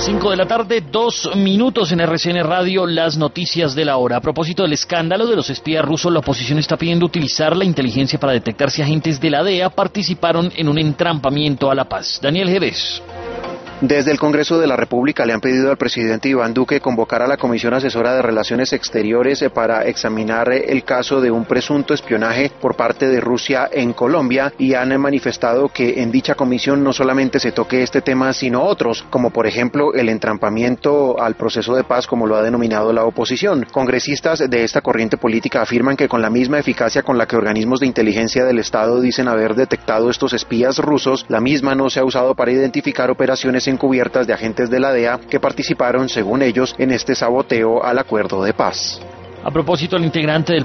5 de la tarde, 2 minutos en RCN Radio, las noticias de la hora. A propósito del escándalo de los espías rusos, la oposición está pidiendo utilizar la inteligencia para detectar si agentes de la DEA participaron en un entrampamiento a la paz. Daniel Jerez. Desde el Congreso de la República le han pedido al presidente Iván Duque convocar a la Comisión Asesora de Relaciones Exteriores para examinar el caso de un presunto espionaje por parte de Rusia en Colombia, y han manifestado que en dicha comisión no solamente se toque este tema sino otros, como por ejemplo el entrampamiento al proceso de paz, como lo ha denominado la oposición. Congresistas de esta corriente política afirman que con la misma eficacia con la que organismos de inteligencia del Estado dicen haber detectado estos espías rusos, la misma no se ha usado para identificar operaciones encubiertas de agentes de la DEA que participaron, según ellos, en este saboteo al acuerdo de paz. A propósito, el integrante del